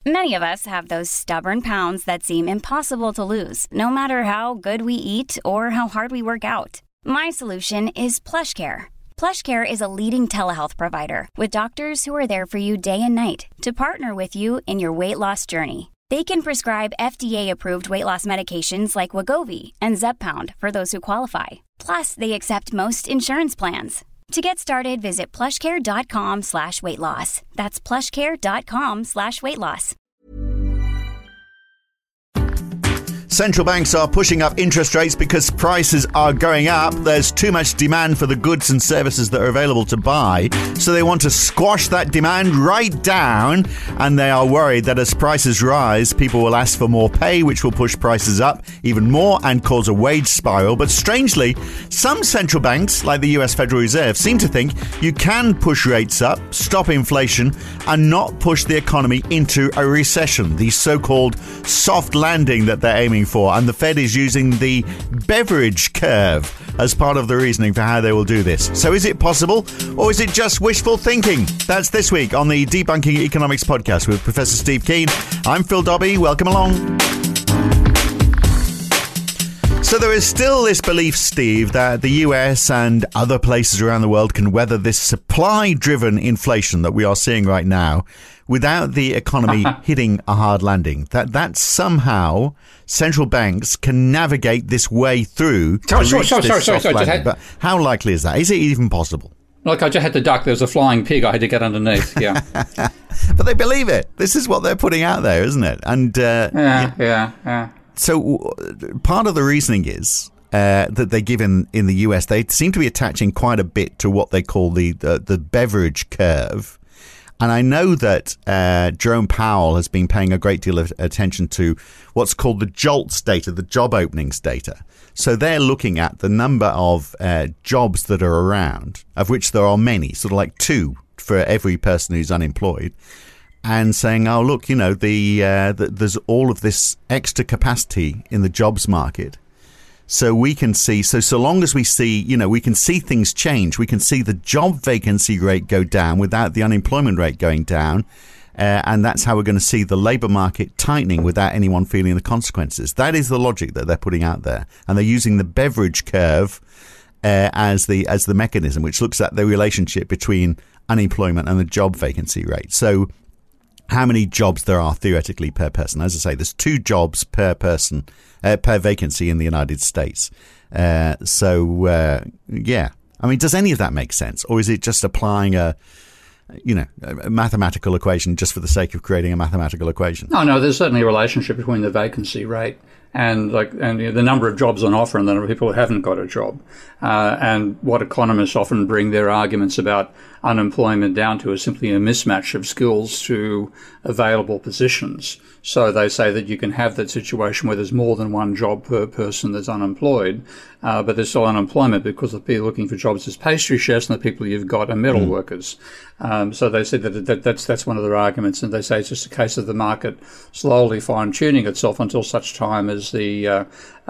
Many of us have those stubborn pounds that seem impossible to lose, no matter how good we eat or how hard we work out. My solution is PlushCare. PlushCare is a leading telehealth provider with doctors who are there for you day and night to partner with you in your weight loss journey. They can prescribe FDA-approved weight loss medications like Wegovy and Zepbound for those who qualify. Plus, they accept most insurance plans. To get started, visit plushcare.com/weightloss. That's plushcare.com/weightloss. Central banks are pushing up interest rates because prices are going up. There's too much demand for the goods and services that are available to buy. So they want to squash that demand right down. And they are worried that as prices rise, people will ask for more pay, which will push prices up even more and cause a wage spiral. But strangely, some central banks, like the US Federal Reserve, seem to think you can push rates up, stop inflation, and not push the economy into a recession. The so-called soft landing that they're aiming for, and the Fed is using the Beveridge curve as part of the reasoning for how they will do this. So is it possible, or is it just wishful thinking? That's this week on the Debunking Economics podcast with Professor Steve Keen. I'm Phil Dobbie. Welcome along. So there is still this belief, Steve, that the US and other places around the world can weather this supply-driven inflation that we are seeing right now without the economy hitting a hard landing. That somehow central banks can navigate this way through. Sorry. But how likely is that? Is it even possible? Look, I just had to duck. There was a flying pig I had to get underneath. Yeah. But they believe it. This is what they're putting out there, isn't it? And yeah. So part of the reasoning is that they give in the US, they seem to be attaching quite a bit to what they call the Beveridge curve. And I know that Jerome Powell has been paying a great deal of attention to what's called the JOLTS data, the job openings data. So they're looking at the number of jobs that are around, of which there are many, sort of like 2 for every person who's unemployed, and saying, oh, look, you know, there's all of this extra capacity in the jobs market. So we can see, so long as we see, you know, we can see things change. We can see the job vacancy rate go down without the unemployment rate going down. And that's how we're going to see the labour market tightening without anyone feeling the consequences. That is the logic that they're putting out there. And they're using the Beveridge curve as the mechanism, which looks at the relationship between unemployment and the job vacancy rate. So how many jobs there are theoretically per person. As I say, there's 2 jobs per person, per vacancy in the United States. Yeah. I mean, does any of that make sense? Or is it just applying a mathematical equation just for the sake of creating a mathematical equation? No, there's certainly a relationship between the vacancy rate and the number of jobs on offer and the number of people who haven't got a job. And what economists often bring their arguments about unemployment down to is simply a mismatch of skills to available positions. So they say that you can have that situation where there's more than one job per person that's unemployed, but there's still unemployment because the people looking for jobs as pastry chefs and the people you've got are metal workers. So they say that's one of their arguments, and they say it's just a case of the market slowly fine-tuning itself until such time as the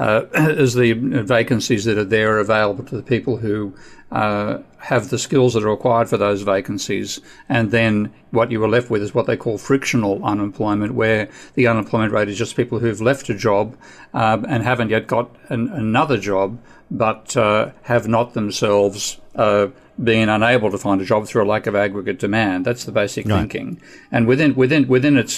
vacancies that are there are available to the people who have the skills that are required for those vacancies. And then what you are left with is what they call frictional unemployment, where the unemployment rate is just people who've left a job and haven't yet got another job, but have not themselves being unable to find a job through a lack of aggregate demand. That's the basic thinking. And within its,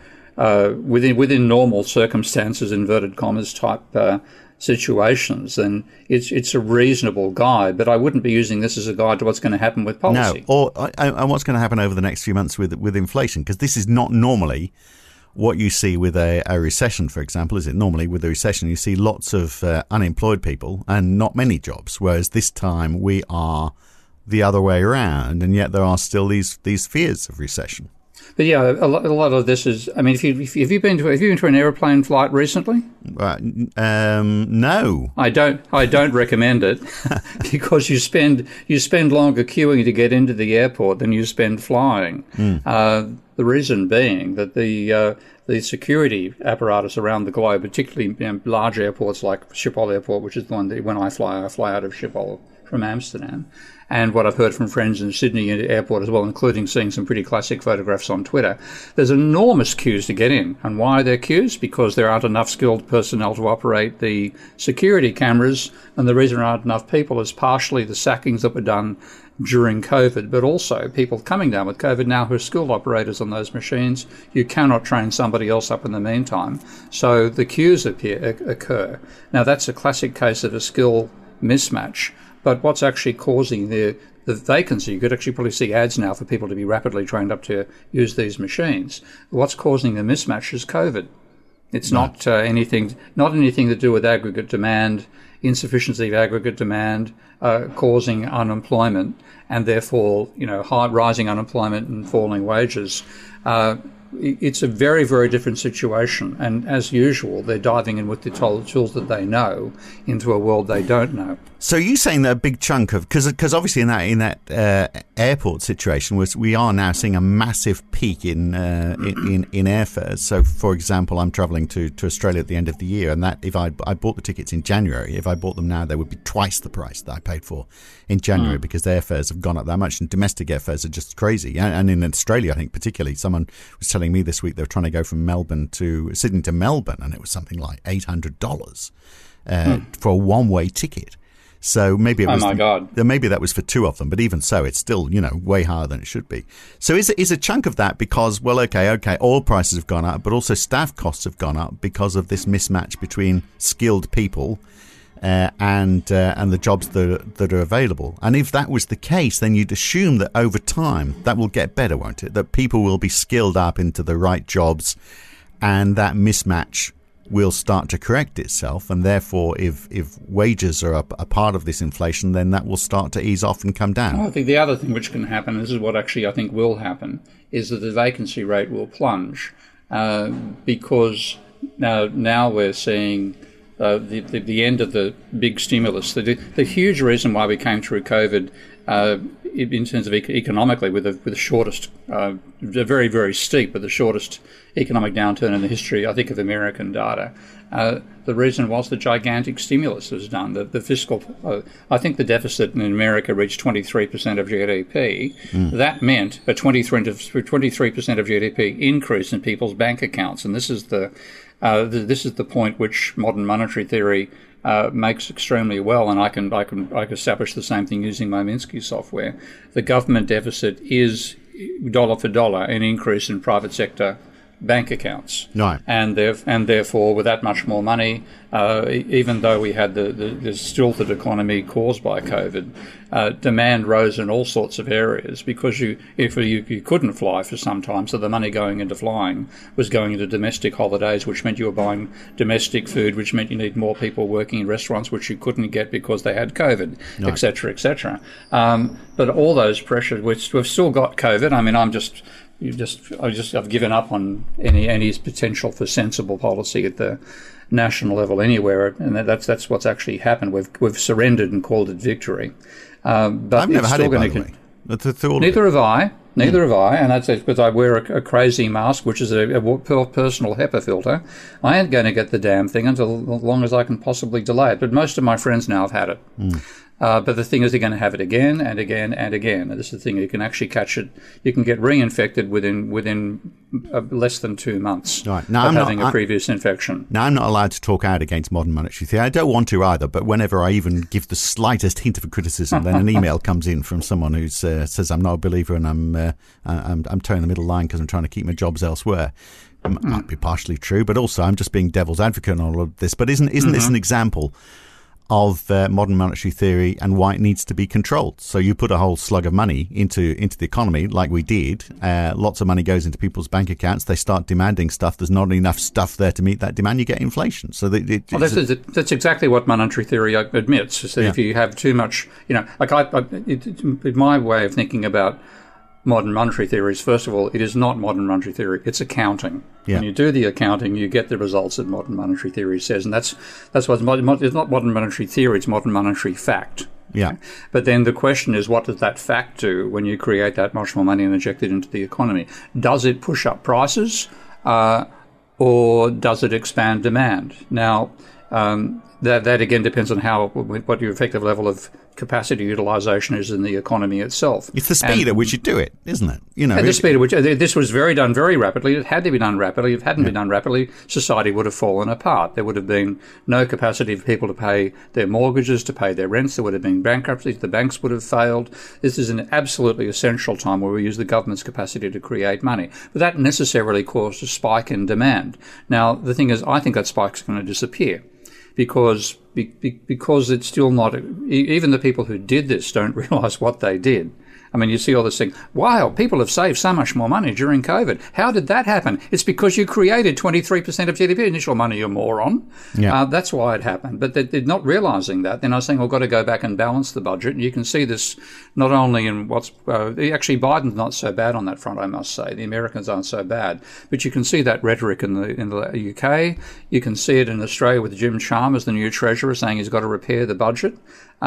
within normal circumstances, inverted commas type situations, then it's a reasonable guide. But I wouldn't be using this as a guide to what's going to happen with policy. No, and what's going to happen over the next few months with inflation, because this is not normally what you see with a recession, for example, is it? Normally with a recession, you see lots of unemployed people and not many jobs, whereas this time we are the other way around, and yet there are still these fears of recession. But yeah, a lot of this is. I mean, have you been to an aeroplane flight recently? No. I don't recommend it because you spend longer queuing to get into the airport than you spend flying. The reason being that the security apparatus around the globe, particularly large airports like Schiphol Airport, which is the one that when I fly out of Schiphol from Amsterdam. And what I've heard from friends in Sydney airport as well, including seeing some pretty classic photographs on Twitter, there's enormous queues to get in. And why are there queues? Because there aren't enough skilled personnel to operate the security cameras. And the reason there aren't enough people is partially the sackings that were done during COVID, but also people coming down with COVID now who are skilled operators on those machines. You cannot train somebody else up in the meantime. So the queues occur. Now, that's a classic case of a skill mismatch. But what's actually causing the vacancy, you could actually probably see ads now for people to be rapidly trained up to use these machines. What's causing the mismatch is COVID. It's not anything to do with aggregate demand, insufficiency of aggregate demand causing unemployment, and therefore, high rising unemployment and falling wages. It's a very, very different situation. And as usual, they're diving in with the tools that they know into a world they don't know. So you're saying that a big chunk of, because obviously in that airport situation we are now seeing a massive peak in airfares. So for example, I'm travelling to Australia at the end of the year, and that if I bought the tickets in January, if I bought them now, they would be twice the price that I paid for in January because the airfares have gone up that much, and domestic airfares are just crazy. And in Australia, I think particularly, someone was telling me this week they were trying to go from Sydney to Melbourne, and it was something like $800 for a one-way ticket. So maybe it was. Oh my God! Maybe that was for two of them, but even so, it's still way higher than it should be. So is a chunk of that because okay, oil prices have gone up, but also staff costs have gone up because of this mismatch between skilled people and the jobs that are available. And if that was the case, then you'd assume that over time that will get better, won't it? That people will be skilled up into the right jobs, and that mismatch will start to correct itself, and therefore if wages are a part of this inflation, then that will start to ease off and come down. I think the other thing which can happen, this is what actually I think will happen, is that the vacancy rate will plunge because now we're seeing the end of the big stimulus. The huge reason why we came through COVID in terms of economically with the shortest, very, very steep, but the shortest economic downturn in the history, I think, of American data. The reason was the gigantic stimulus was done. The fiscal, I think the deficit in America reached 23% of GDP. That meant a 23% of GDP increase in people's bank accounts. And this is the point which modern monetary theory makes extremely well, and I can establish the same thing using my Minsky software. The government deficit is dollar for dollar an increase in private sector bank accounts, right? And therefore, with that much more money, even though we had the stilted economy caused by COVID, demand rose in all sorts of areas because you couldn't fly for some time, so the money going into flying was going into domestic holidays, which meant you were buying domestic food, which meant you need more people working in restaurants, which you couldn't get because they had COVID, et cetera, et cetera. But all those pressures, we've still got COVID. I mean, I've given up on any potential for sensible policy at the national level anywhere, and that's what's actually happened. We've surrendered and called it victory. But I've never had it, by the way. Neither have I. Neither have I, and that's because I wear a crazy mask, which is a personal HEPA filter. I ain't going to get the damn thing until as long as I can possibly delay it. But most of my friends now have had it. But the thing is, they're going to have it again and again and again. And this is the thing: you can actually catch it. You can get reinfected within less than 2 months of having a previous infection. Now, I'm not allowed to talk out against modern monetary theory. I don't want to either. But whenever I even give the slightest hint of a criticism, then an email comes in from someone who says I'm not a believer and I'm towing the middle line because I'm trying to keep my jobs elsewhere. It might be partially true, but also I'm just being devil's advocate on all of this. But isn't this an example of modern monetary theory and why it needs to be controlled? So you put a whole slug of money into the economy, like we did. Lots of money goes into people's bank accounts. They start demanding stuff. There's not enough stuff there to meet that demand. You get inflation. So that's exactly what monetary theory admits. So if you have too much, my way of thinking about modern monetary theory is, first of all, it is not modern monetary theory. It's accounting. Yeah. When you do the accounting, you get the results that modern monetary theory says, and that's what it's not modern monetary theory. It's modern monetary fact. Yeah. Okay? But then the question is, what does that fact do when you create that much more money and inject it into the economy? Does it push up prices, or does it expand demand? Now, that again depends on what your effective level of capacity utilisation is in the economy itself. It's the speed at which you do it, isn't it? You know, the speed at which this was done very rapidly. It had to be done rapidly. If it hadn't been done rapidly, society would have fallen apart. There would have been no capacity for people to pay their mortgages, to pay their rents. There would have been bankruptcies. The banks would have failed. This is an absolutely essential time where we use the government's capacity to create money. But that necessarily caused a spike in demand. Now, the thing is, I think that spike's going to disappear. Because it's still not, even the people who did this don't realise what they did. I mean, you see all this thing, wow, people have saved so much more money during COVID. How did that happen? It's because you created 23% of GDP initial money, you moron. Yeah. That's why it happened. But they're not realising that. They're not saying, we've got to go back and balance the budget. And you can see this not only in actually Biden's not so bad on that front, I must say. The Americans aren't so bad. But you can see that rhetoric in the UK. You can see it in Australia with Jim Chalmers, the new Treasurer, saying he's got to repair the budget.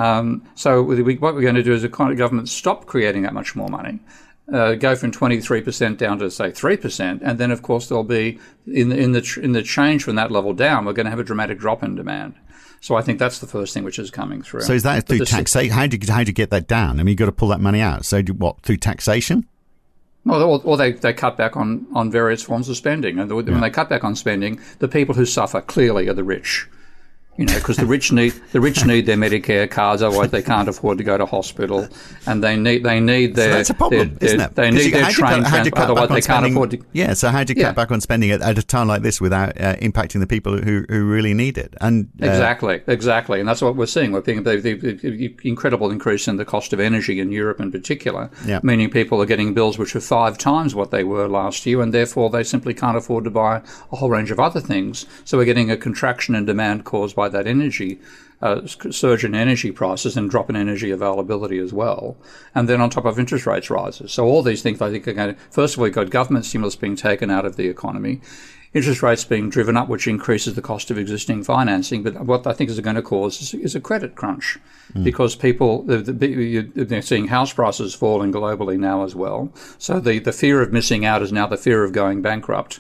So what we're going to do is the kind of government stop creating that much more money, go from 23% down to say 3%, and then of course there'll be in the change from that level down, we're going to have a dramatic drop in demand. So I think that's the first thing which is coming through. So is that through taxation? How do you get that down? I mean, you've got to pull that money out. So through taxation? Well, or they cut back on various forms of spending, and when they cut back on spending, the people who suffer clearly are the rich. You know, because the rich need their Medicare cards, otherwise they can't afford to go to hospital, and they need their. So that's a problem, isn't it? They need their train transport, otherwise they can't afford to. Yeah, so how do you cut back on spending at a time like this without impacting the people who really need it? And exactly, and that's what we're seeing. We're seeing the incredible increase in the cost of energy in Europe, in particular, meaning people are getting bills which are 5 times what they were last year, and therefore they simply can't afford to buy a whole range of other things. So we're getting a contraction in demand caused by that energy surge in energy prices and drop in energy availability as well, and then on top of interest rates rises. So all these things I think are going to, first of all, you've got government stimulus being taken out of the economy, interest rates being driven up, which increases the cost of existing financing. But what I think is going to cause is a credit crunch, because people, they're seeing house prices falling globally now as well. So the fear of missing out is now the fear of going bankrupt.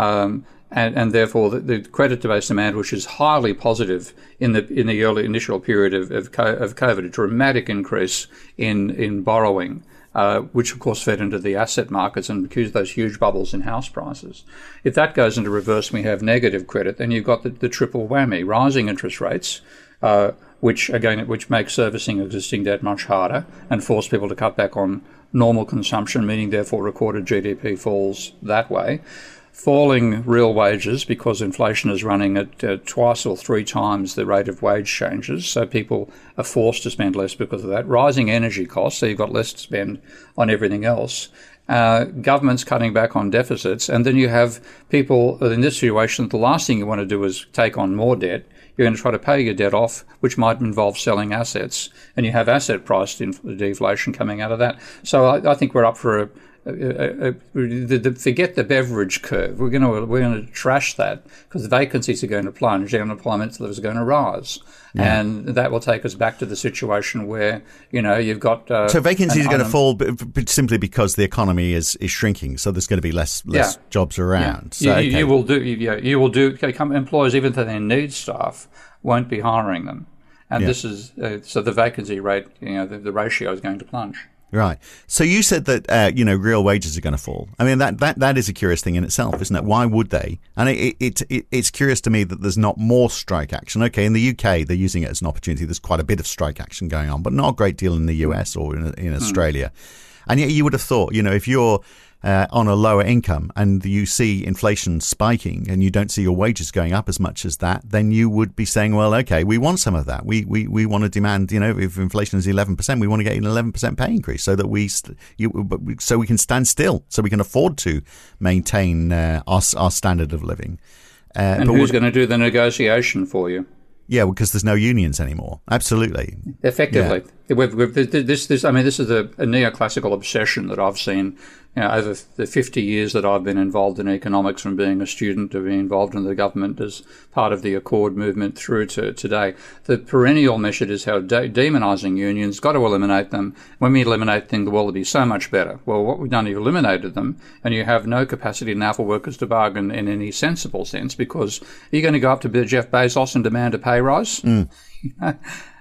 And therefore, the credit-based demand, which is highly positive in the early initial period of COVID, a dramatic increase in borrowing, which of course fed into the asset markets and caused those huge bubbles in house prices. If that goes into reverse and we have negative credit, then you've got the triple whammy: rising interest rates, which make servicing existing debt much harder and force people to cut back on normal consumption, meaning therefore recorded GDP falls that way. Falling real wages because inflation is running at 2 or 3 times the rate of wage changes, so people are forced to spend less because of that. Rising energy costs, so you've got less to spend on everything else. Governments cutting back on deficits, and then you have people in this situation, the last thing you want to do is take on more debt. You're going to try to pay your debt off, which might involve selling assets, and you have asset price deflation coming out of that. So I think we're up for forget the beverage curve. We're going to trash that, because the vacancies are going to plunge, the unemployment levels are going to rise, and that will take us back to the situation where you've got so vacancies are going to fall simply because the economy is shrinking. So there's going to be less jobs around. So, you will do. Employers, even though they need staff, won't be hiring them, and this is so the vacancy rate. The ratio is going to plunge. Right. So you said that real wages are going to fall. I mean that is a curious thing in itself, isn't it? Why would they? And it's curious to me that there's not more strike action. Okay, in the UK they're using it as an opportunity. There's quite a bit of strike action going on, but not a great deal in the US or in Australia. And yet you would have thought, if you're on a lower income and you see inflation spiking and you don't see your wages going up as much as that, then you would be saying, well, okay, we want some of that. We want to demand, if inflation is 11%, we want to get an 11% pay increase so that so we can stand still, so we can afford to maintain our standard of living. And who's going to do the negotiation for you? Yeah, because there's no unions anymore. Absolutely. Effectively. Yeah. This is a neoclassical obsession that I've seen over the 50 years that I've been involved in economics, from being a student to being involved in the government as part of the Accord movement through to today. The perennial message is how demonising unions, got to eliminate them. When we eliminate them, the world will be so much better. Well, what we've done, you've eliminated them, and you have no capacity now for workers to bargain in any sensible sense, because you're going to go up to Jeff Bezos and demand a pay rise.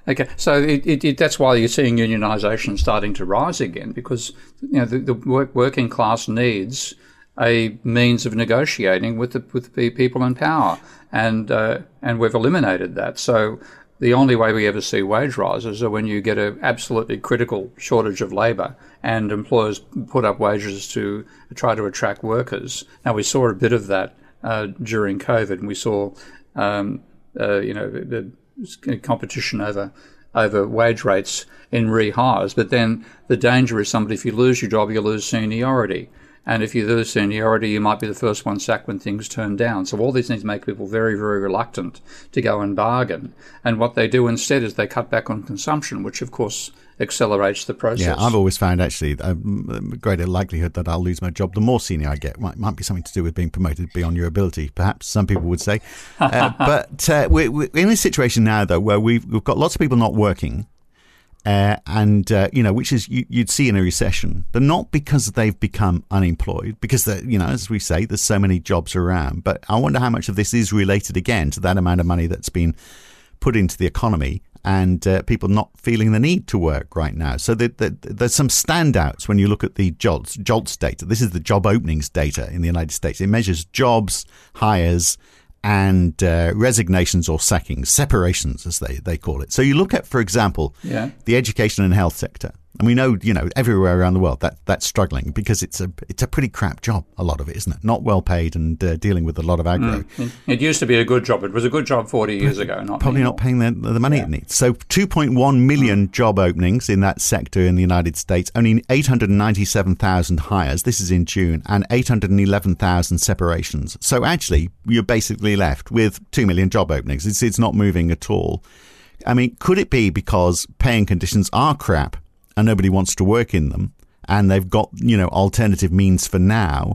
Okay, so that's why you're seeing unionisation starting to rise again, because the working class needs a means of negotiating with the people in power, and we've eliminated that. So the only way we ever see wage rises are when you get an absolutely critical shortage of labour and employers put up wages to try to attract workers. Now, we saw a bit of that during COVID, and we saw the competition over wage rates in rehires. But then the danger is if you lose your job, you lose seniority. And if you lose seniority, you might be the first one sacked when things turn down. So all these things make people very, very reluctant to go and bargain. And what they do instead is they cut back on consumption, which, of course, accelerates the process. Yeah, I've always found, actually, a greater likelihood that I'll lose my job the more senior I get. Might be something to do with being promoted beyond your ability, perhaps, some people would say. But we're in a situation now, though, where we've got lots of people not working. Which is you'd see in a recession, but not because they've become unemployed, because as we say, there's so many jobs around. But I wonder how much of this is related again to that amount of money that's been put into the economy and people not feeling the need to work right now. So there's some standouts when you look at the JOLTS data. This is the job openings data in the United States. It measures jobs, hires, and resignations or sackings, separations as they call it. So you look at, for example, the education and health sector. And we know, everywhere around the world that's struggling because it's a pretty crap job, a lot of it, isn't it? Not well paid and dealing with a lot of aggro. It used to be a good job. It was a good job 40 years ago. Probably not paying the money it needs. So 2.1 million job openings in that sector in the United States, only 897,000 hires, this is in June, and 811,000 separations. So actually, you're basically left with 2 million job openings. It's not moving at all. I mean, could it be because paying conditions are crap and nobody wants to work in them, and they've got, alternative means for now?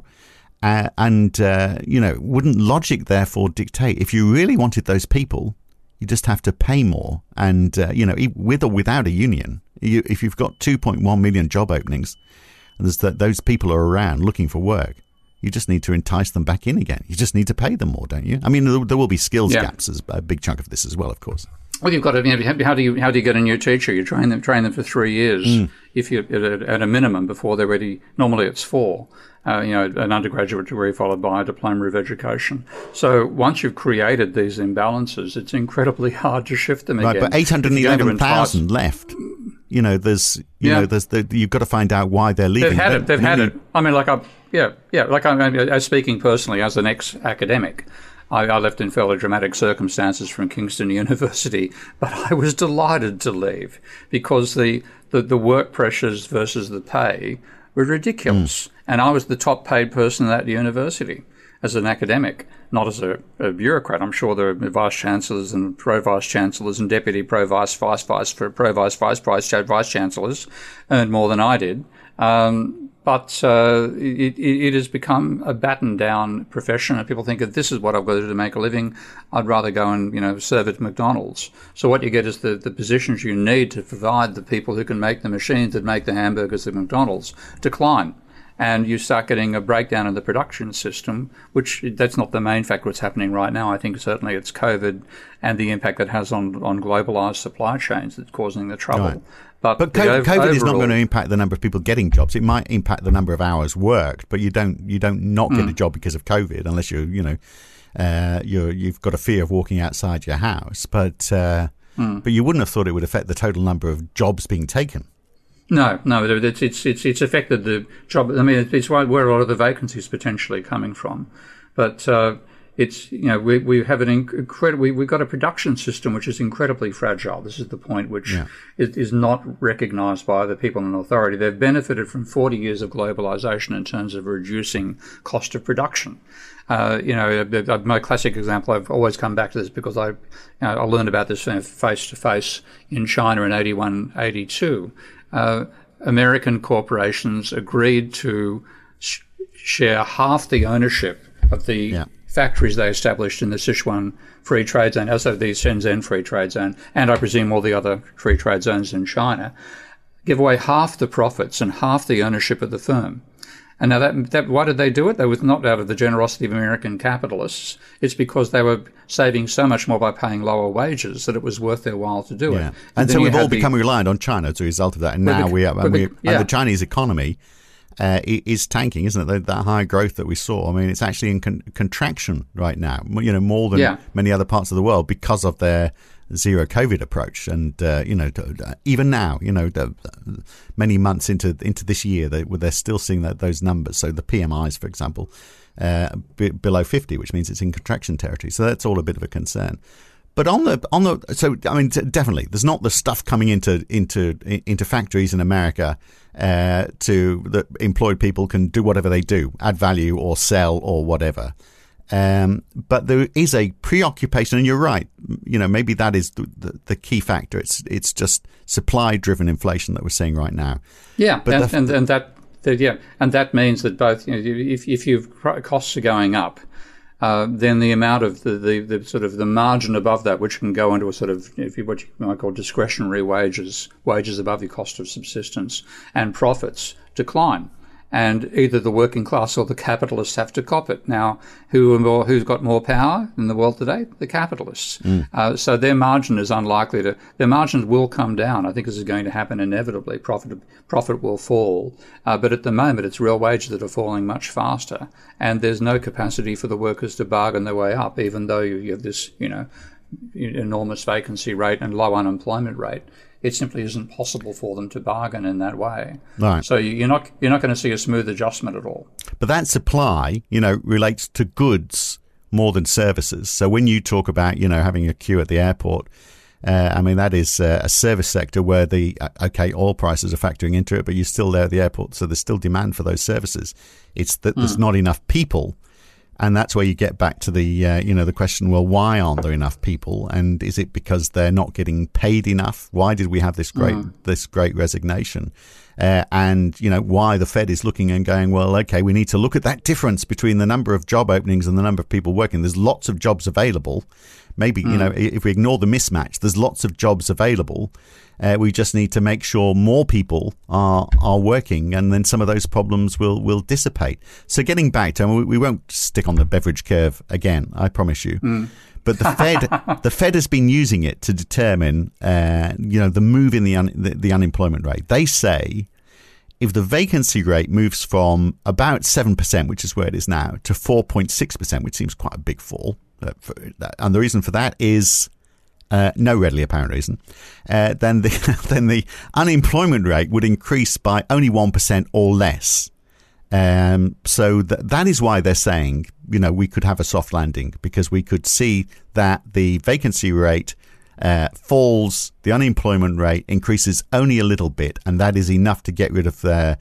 Wouldn't logic therefore dictate if you really wanted those people, you just have to pay more? And, with or without a union, if you've got 2.1 million job openings and those people are around looking for work, you just need to entice them back in again. You just need to pay them more, don't you? I mean, there will be skills gaps as a big chunk of this as well, of course. Well, you've got to. How do you get a new teacher? You train them for 3 years. If you at a minimum before they're ready. Normally it's 4. An undergraduate degree followed by a diploma of education. So once you've created these imbalances, it's incredibly hard to shift them again. Right, but 811,000 left. You've got to find out why they're leaving. They've had it. I mean, I'm speaking personally as an ex-academic. I left in fairly dramatic circumstances from Kingston University, but I was delighted to leave because the work pressures versus the pay were ridiculous. And I was the top paid person at that university as an academic, not as a bureaucrat. I'm sure there are vice chancellors and pro-vice chancellors and deputy pro-vice, vice chancellors earned more than I did. But it has become a battened-down profession, and people think if this is what I've got to do to make a living, I'd rather go and serve at McDonald's. So what you get is the positions you need to provide the people who can make the machines that make the hamburgers at McDonald's decline. And you start getting a breakdown in the production system, which that's not the main factor that's happening right now. I think certainly it's COVID and the impact it has on globalised supply chains that's causing the trouble. Right. But COVID is not going to impact the number of people getting jobs. It might impact the number of hours worked, but you don't not get a job because of COVID unless you've got a fear of walking outside your house. But you wouldn't have thought it would affect the total number of jobs being taken. No, it's affected the job. I mean, it's where a lot of the vacancies potentially coming from. But we have an incredible. We've got a production system which is incredibly fragile. This is the point which is not recognised by the people in authority. They've benefited from 40 years of globalisation in terms of reducing cost of production. My classic example, I've always come back to this because I learned about this face to face in China in 81, 82. American corporations agreed to share half the ownership of the factories they established in the Sichuan Free Trade Zone, also the Shenzhen Free Trade Zone, and I presume all the other free trade zones in China, give away half the profits and half the ownership of the firm. And now that why did they do it? They was not out of the generosity of American capitalists. It's because they were saving so much more by paying lower wages that it was worth their while to do it. And so we've all become reliant on China as a result of that. And now the Chinese economy is tanking, isn't it? That high growth that we saw. I mean, it's actually in contraction right now, more than many other parts of the world because of their zero COVID approach. And, even now, many months into this year, they're still seeing those numbers. So the PMIs, for example, below 50, which means it's in contraction territory. So that's all a bit of a concern. But definitely, there's not the stuff coming into factories in America that employed people can do whatever they do, add value or sell or whatever. But there is a preoccupation, and you're right. Maybe that is the key factor. It's just supply-driven inflation that we're seeing right now. Yeah, but and that means that both if your costs are going up. Then the amount of the sort of the margin above that, which can go into a sort of what you might call discretionary wages above your cost of subsistence, and profits decline. And either the working class or the capitalists have to cop it. Now, who's got more power in the world today? The capitalists. So their margin is unlikely their margins will come down. I think this is going to happen inevitably. Profit will fall. But at the moment, it's real wages that are falling much faster. And there's no capacity for the workers to bargain their way up, even though you have this, enormous vacancy rate and low unemployment rate. It simply isn't possible for them to bargain in that way. Right. So you're not going to see a smooth adjustment at all. But that supply, relates to goods more than services. So when you talk about, having a queue at the airport, that is a service sector where oil prices are factoring into it, but you're still there at the airport, so there's still demand for those services. It's that there's not enough people. And that's where you get back to the, the question, well, why aren't there enough people? And is it because they're not getting paid enough? Why did we have this great resignation? And why the Fed is looking and going, well, okay, we need to look at that difference between the number of job openings and the number of people working. There's lots of jobs available. Maybe, if we ignore the mismatch, there's lots of jobs available. We just need to make sure more people are working, and then some of those problems will dissipate. So getting back to, we won't stick on the beverage curve again, I promise you. But the Fed has been using it to determine, the move in the unemployment rate. They say if the vacancy rate moves from about 7%, which is where it is now, to 4.6%, which seems quite a big fall, and the reason for that is no readily apparent reason, then the unemployment rate would increase by only 1% or less. So that is why they're saying, we could have a soft landing, because we could see that the vacancy rate falls, the unemployment rate increases only a little bit, and that is enough to get rid of the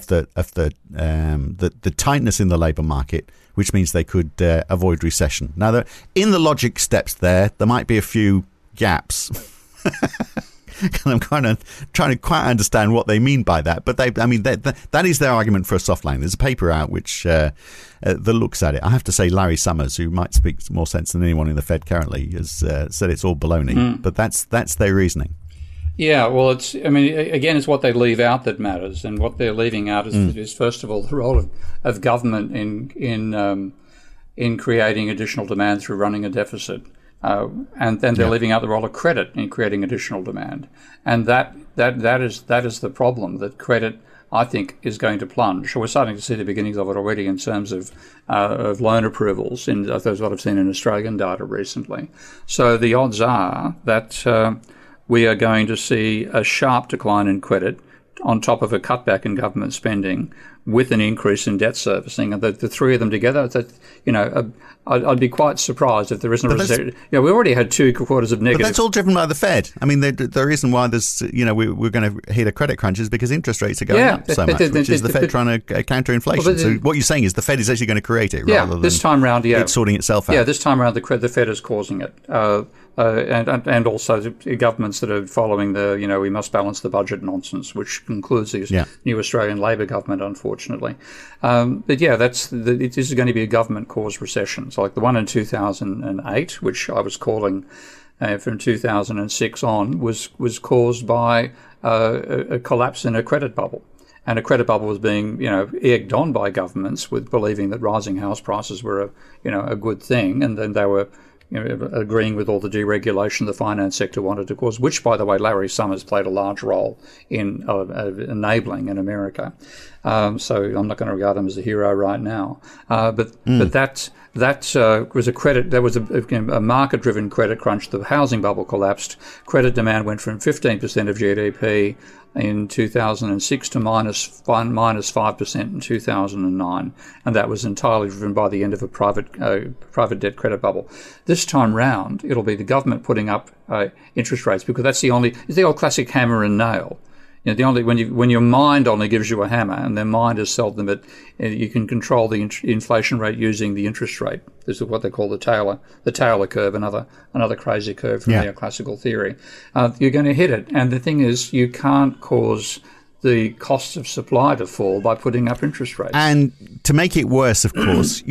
tightness in the labour market, which means they could avoid recession. Now, in the logic steps there might be a few gaps. I'm kind of trying to quite understand what they mean by that, but that is their argument for a soft landing. There's a paper out which that looks at it. I have to say, Larry Summers, who might speak more sense than anyone in the Fed currently, has said it's all baloney. But that's their reasoning. Yeah, well, again, it's what they leave out that matters, and what they're leaving out is first of all the role of government in creating additional demand through running a deficit. And then they're leaving out the role of credit in creating additional demand, and that is the problem. That credit, I think, is going to plunge. We're starting to see the beginnings of it already in terms of loan approvals. That's what I've seen in Australian data recently. So the odds are that we are going to see a sharp decline in credit on top of a cutback in government spending, with an increase in debt servicing, and the three of them together, I'd be quite surprised if there isn't a recession. We already had 2 quarters of negative. But that's all driven by the Fed. The reason why there's, we're going to hit a credit crunch is because interest rates are going up so much, which is the Fed trying to counter inflation. So what you're saying is the Fed is actually going to create it rather than this time round, it's sorting itself out. Yeah, this time around the Fed is causing it. And also the governments that are following the, we must balance the budget nonsense, which includes the new Australian Labor government, unfortunately. But yeah, this is going to be a government-caused recession. So like the one in 2008, which I was calling from 2006 on, was caused by a collapse in a credit bubble. And a credit bubble was being, egged on by governments with believing that rising house prices were a good thing, and then they were agreeing with all the deregulation the finance sector wanted to cause, which, by the way, Larry Summers played a large role in enabling in America. So I'm not going to regard him as a hero right now. But that was a credit. There was a market-driven credit crunch. The housing bubble collapsed. Credit demand went from 15% of GDP in 2006 to minus 5% in 2009, and that was entirely driven by the end of a private debt credit bubble. This time round, it'll be the government putting up interest rates, because it's the old classic hammer and nail. When your mind only gives you a hammer, and their mind is seldom, but you can control the inflation rate using the interest rate. This is what they call the Taylor curve, another crazy curve from neoclassical theory. You're going to hit it, and the thing is, you can't cause the cost of supply to fall by putting up interest rates. And to make it worse, of course,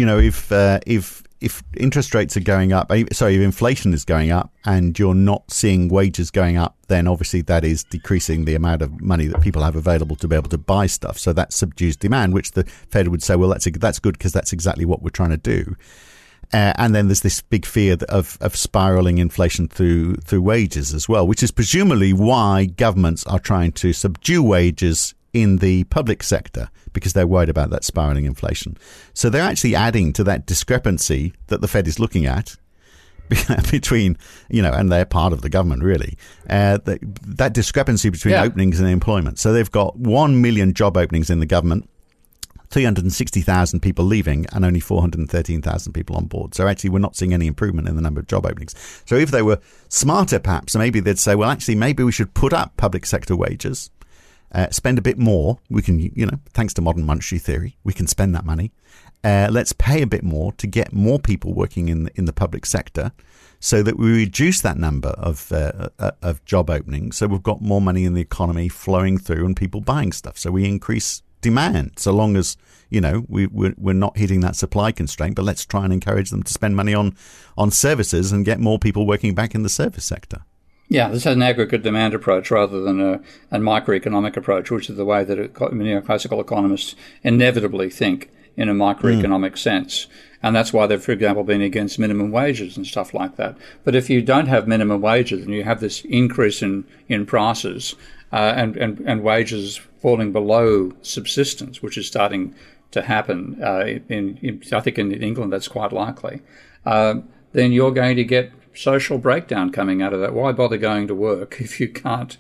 if interest rates are going up, if inflation is going up and you're not seeing wages going up, then obviously that is decreasing the amount of money that people have available to be able to buy stuff. So that subdues demand, which the Fed would say, well, that's good because that's exactly what we're trying to do. And then there's this big fear of spiraling inflation through wages as well, which is presumably why governments are trying to subdue wages in the public sector, because they're worried about that spiraling inflation. So they're actually adding to that discrepancy that the Fed is looking at between, and they're part of the government, really, that discrepancy between openings and employment. So they've got 1 million job openings in the government, 360,000 people leaving, and only 413,000 people on board. So actually, we're not seeing any improvement in the number of job openings. So if they were smarter, perhaps, maybe they'd say, well, actually, maybe we should put up public sector wages, spend a bit more. We can, thanks to modern monetary theory, we can spend that money. Let's pay a bit more to get more people working in the public sector, so that we reduce that number of job openings. So we've got more money in the economy flowing through and people buying stuff. So we increase demand, so long as we're not hitting that supply constraint. But let's try and encourage them to spend money on services and get more people working back in the service sector. Yeah, this is an aggregate demand approach rather than a microeconomic approach, which is the way that neoclassical economists inevitably think in a microeconomic sense. And that's why they've, for example, been against minimum wages and stuff like that. But if you don't have minimum wages and you have this increase in prices and wages falling below subsistence, which is starting to happen, I think in England that's quite likely, then you're going to get social breakdown coming out of that. Why bother going to work if you can't,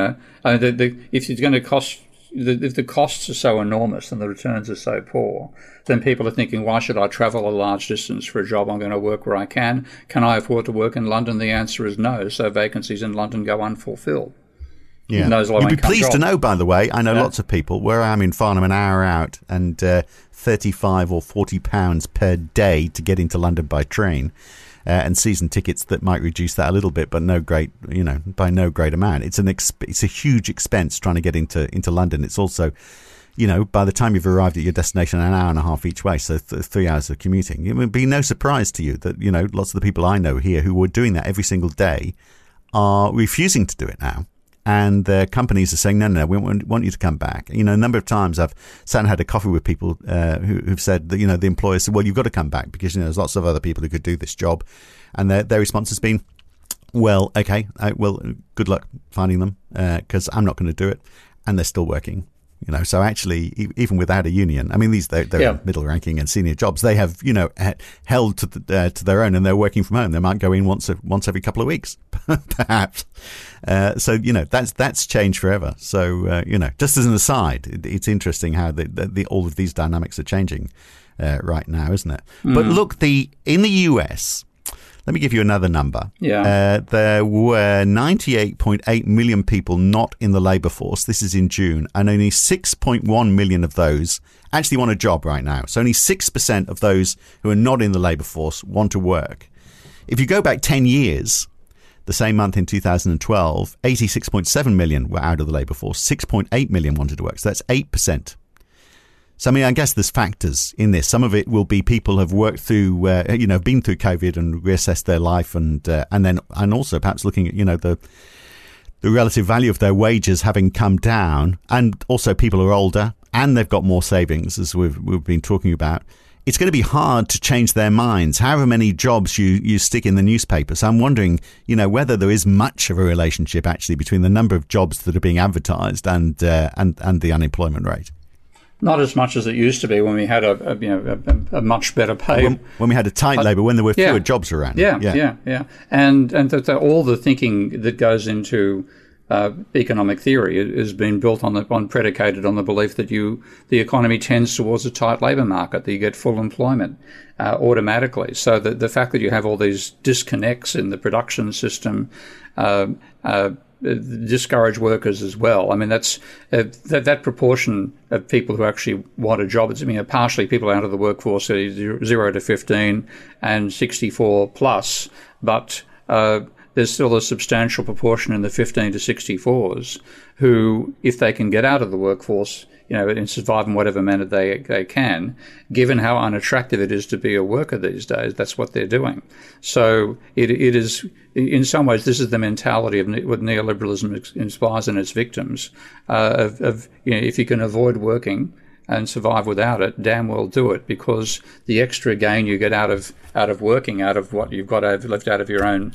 if it's going to cost, if the costs are so enormous and the returns are so poor, then people are thinking, why should I travel a large distance for a job? I'm going to work where I can. Can I afford to work in London? The answer is no. So vacancies in London go unfulfilled. Yeah. You'd be pleased to know, by the way, I know lots of people where I am in Farnham, an hour out, and 35 or 40 pounds per day to get into London by train. And season tickets that might reduce that a little bit, but by no great amount. It's a huge expense trying to get into London. It's also, by the time you've arrived at your destination, an hour and a half each way, so 3 hours of commuting. It would be no surprise to you that lots of the people I know here who were doing that every single day are refusing to do it now. And the companies are saying, no, we want you to come back. A number of times I've sat and had a coffee with people who've said that, the employers said, well, you've got to come back because, there's lots of other people who could do this job. And their response has been, well, okay, good luck finding them because I'm not going to do it. And they're still working. So actually, even without a union, I mean, they're middle ranking and senior jobs. They have, held to their own, and they're working from home. They might go in once every couple of weeks, perhaps. So that's changed forever. So just as an aside, it's interesting how all of these dynamics are changing right now, isn't it? Mm. But look, in the US. Let me give you another number. Yeah. There were 98.8 million people not in the labour force. This is in June. And only 6.1 million of those actually want a job right now. So only 6% of those who are not in the labour force want to work. If you go back 10 years, the same month in 2012, 86.7 million were out of the labour force. 6.8 million wanted to work. So that's 8%. So, I mean, I guess there's factors in this. Some of it will be people have worked through, been through COVID and reassessed their life and also perhaps looking at, the relative value of their wages having come down, and also people are older and they've got more savings, as we've been talking about, it's going to be hard to change their minds, however many jobs you stick in the newspaper. So I'm wondering, whether there is much of a relationship actually between the number of jobs that are being advertised and the unemployment rate. Not as much as it used to be when we had a much better pay. When we had a tight labour, when there were fewer jobs around. Yeah. And all the thinking that goes into economic theory has been built predicated on the belief that the economy tends towards a tight labour market, that you get full employment automatically. So the fact that you have all these disconnects in the production system discourage workers as well. I mean, that's that proportion of people who actually want a job. It's partially people out of the workforce, 0 to 15 and 64 plus, but there's still a substantial proportion in the 15 to 64s who, if they can get out of the workforce, and survive in whatever manner they can, given how unattractive it is to be a worker these days, that's what they're doing. So it is, in some ways, this is the mentality of what neoliberalism inspires in its victims, if you can avoid working and survive without it, damn well do it, because the extra gain you get out of working, out of what you've got left out of your own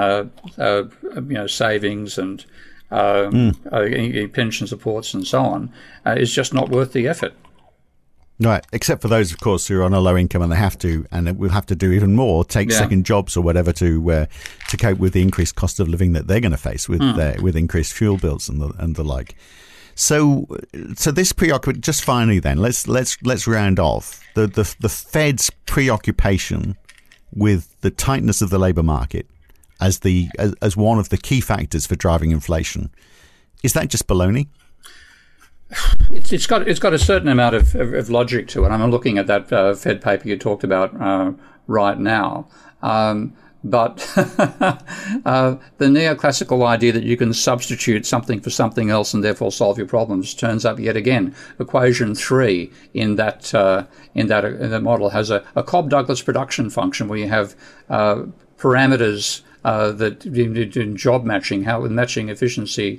savings and pension supports and so on, is just not worth the effort. Right, except for those, of course, who are on a low income and they have to, and will have to do even more, take second jobs or whatever to cope with the increased cost of living that they're going to face with increased fuel bills and the like. So this preoccupation. Just finally, then let's round off the Fed's preoccupation with the tightness of the labour market as one of the key factors for driving inflation. Is that just baloney? It's got a certain amount of logic to it. I'm looking at that Fed paper you talked about right now. But the neoclassical idea that you can substitute something for something else and therefore solve your problems turns up yet again. Equation 3 in that model has a Cobb-Douglas production function where you have parameters that in job matching, how with matching efficiency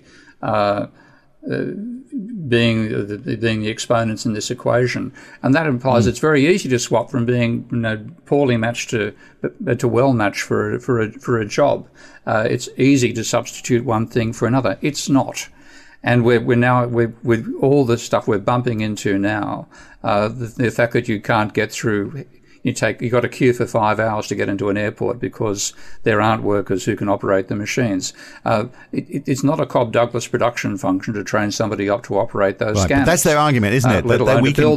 being the exponents in this equation, and that implies it's very easy to swap from being poorly matched to well matched for a job. It's easy to substitute one thing for another. It's not, and we're now with all the stuff we're bumping into now, the fact that you can't get through. You've got to queue for 5 hours to get into an airport because there aren't workers who can operate the machines. It's not a Cobb-Douglas production function to train somebody up to operate those scanners. But that's their argument, isn't it? That we can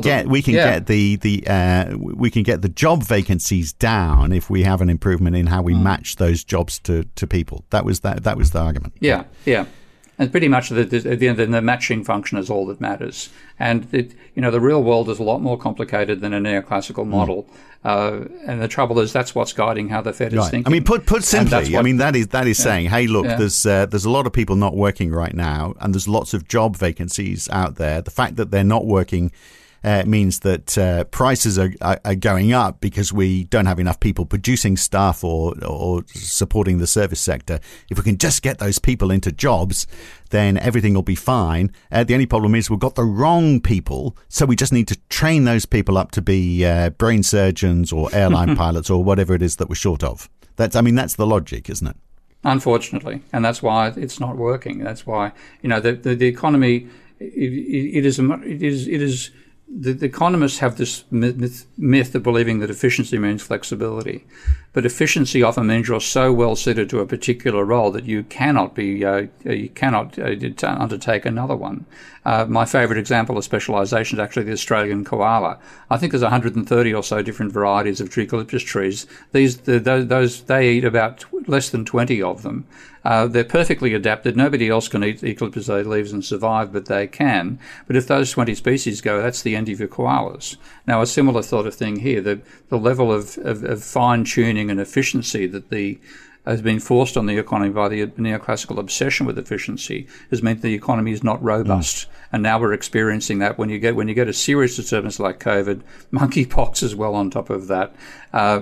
get the job vacancies down if we have an improvement in how we match those jobs to people. That was the argument. Yeah. And pretty much the matching function is all that matters. And the real world is a lot more complicated than a neoclassical model. And the trouble is that's what's guiding how the Fed is thinking. I mean, put simply, that is saying, hey, look, there's a lot of people not working right now, and there's lots of job vacancies out there. The fact that they're not working means that prices are going up because we don't have enough people producing stuff or supporting the service sector. If we can just get those people into jobs, then everything will be fine. The only problem is we've got the wrong people, so we just need to train those people up to be brain surgeons or airline pilots or whatever it is that we're short of. That's the logic, isn't it? Unfortunately, and that's why it's not working. That's why the economy it is. The economists have this myth of believing that efficiency means flexibility, but efficiency often means you're so well suited to a particular role that you cannot undertake another one. My favourite example of specialisation is actually the Australian koala. I think there's 130 or so different varieties of eucalyptus trees. They eat about less than 20 of them. They're perfectly adapted. Nobody else can eat eucalyptus leaves and survive, but they can. But if those 20 species go, that's the end of your koalas. Now, a similar sort of thing here. The level of fine-tuning and efficiency that has been forced on the economy by the neoclassical obsession with efficiency has meant the economy is not robust. And now we're experiencing that when you get a serious disturbance like COVID, monkeypox as well on top of that.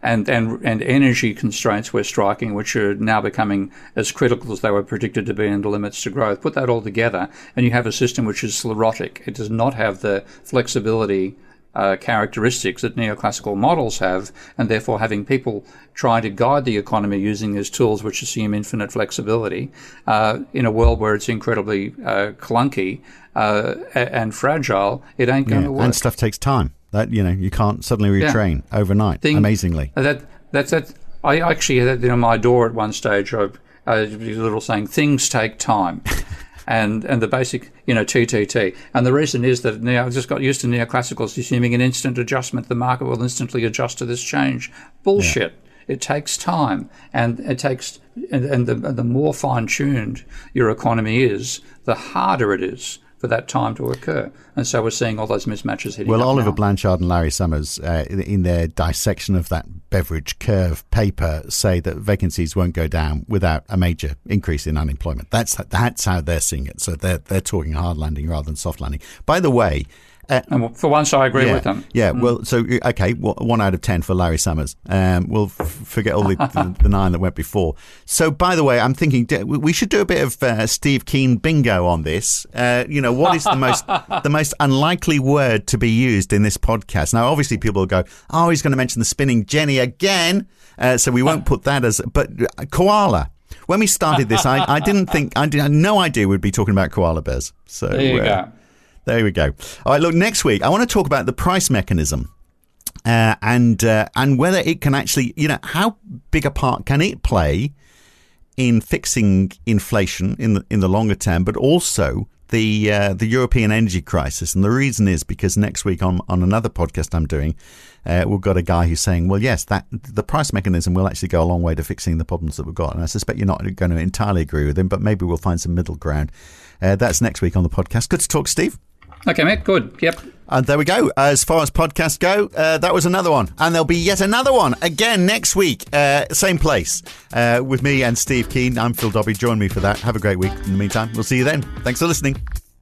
and energy constraints we're striking, which are now becoming as critical as they were predicted to be in the limits to growth. Put that all together, and you have a system which is sclerotic. It does not have the flexibility characteristics that neoclassical models have, and therefore having people try to guide the economy using these tools which assume infinite flexibility in a world where it's incredibly clunky and fragile, it ain't going to work. And stuff takes time. That you can't suddenly retrain overnight. Amazingly, that's I actually had that on my door at one stage. A little saying, "Things take time." And the basic, TTT. And the reason is that I've just got used to neoclassicals assuming an instant adjustment. The market will instantly adjust to this change. Bullshit. Yeah. It takes time. And it takes, and the more fine-tuned your economy is, the harder it is for that time to occur. And so we're seeing all those mismatches hitting up Oliver now. Blanchard and Larry Summers, in their dissection of that Beveridge curve paper, say that vacancies won't go down without a major increase in unemployment. That's how they're seeing it. So they're talking hard landing rather than soft landing. By the way, and for once, I agree with them. Yeah, well, so, okay, 1 out of 10 for Larry Summers. We'll forget all the 9 that went before. So, by the way, I'm thinking we should do a bit of Steve Keen bingo on this. What is the most unlikely word to be used in this podcast? Now, obviously, people will go, oh, he's going to mention the spinning Jenny again. So we won't put that as... But koala. When we started this, I had no idea we'd be talking about koala bears. So there you go. There we go. All right, look, next week, I want to talk about the price mechanism and whether it can actually, how big a part can it play in fixing inflation in the longer term, but also the European energy crisis. And the reason is because next week on another podcast I'm doing, we've got a guy who's saying, well, yes, that the price mechanism will actually go a long way to fixing the problems that we've got. And I suspect you're not going to entirely agree with him, but maybe we'll find some middle ground. That's next week on the podcast. Good to talk, Steve. Okay, mate. Good. Yep. And there we go. As far as podcasts go, that was another one. And there'll be yet another one again next week. Same place. With me and Steve Keen. I'm Phil Dobbie. Join me for that. Have a great week. In the meantime, we'll see you then. Thanks for listening.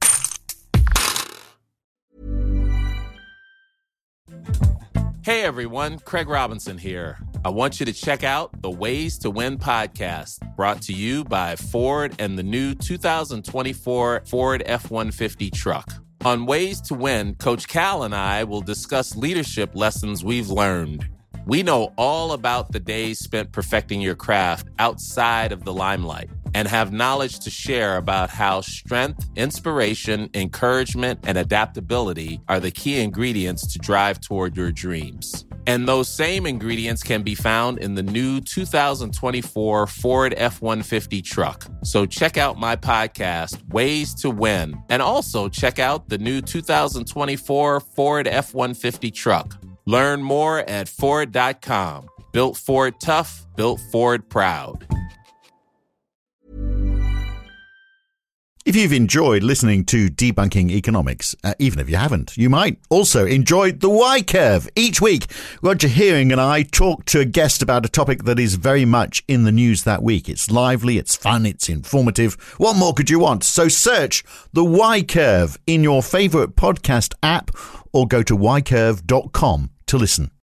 Hey, everyone. Craig Robinson here. I want you to check out the Ways to Win podcast, brought to you by Ford and the new 2024 Ford F-150 truck. On Ways to Win, Coach Cal and I will discuss leadership lessons we've learned. We know all about the days spent perfecting your craft outside of the limelight and have knowledge to share about how strength, inspiration, encouragement, and adaptability are the key ingredients to drive toward your dreams. And those same ingredients can be found in the new 2024 Ford F-150 truck. So check out my podcast, Ways to Win, and also check out the new 2024 Ford F-150 truck. Learn more at Ford.com. Built Ford tough, built Ford proud. If you've enjoyed listening to Debunking Economics, even if you haven't, you might also enjoy The Y-Curve. Each week, Roger Hearing and I talk to a guest about a topic that is very much in the news that week. It's lively, it's fun, it's informative. What more could you want? So search The Y-Curve in your favourite podcast app or go to ycurve.com to listen.